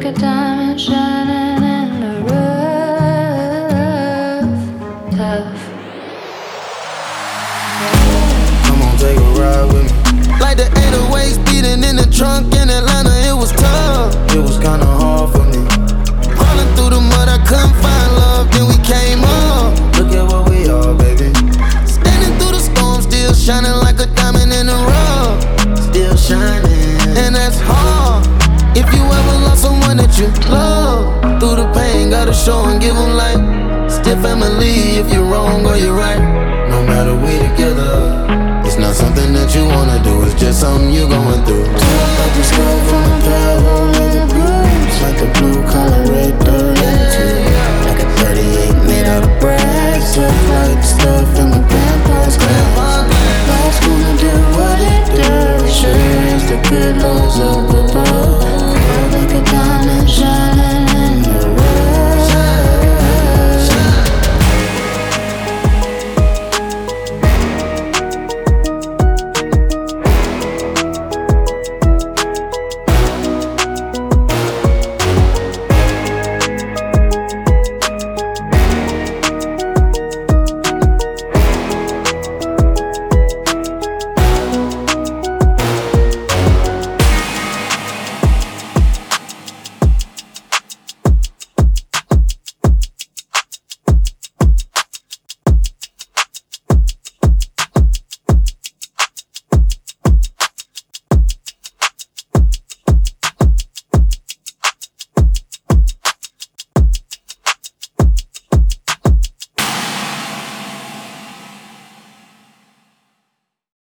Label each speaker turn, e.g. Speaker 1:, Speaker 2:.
Speaker 1: a diamond shining in the rough. Tough.
Speaker 2: Come on, take a ride with me. Like the 808s beating in the trunk in Atlanta, it was tough. It was kinda hard for me. Crawling through the mud, I couldn't find love, then we came up.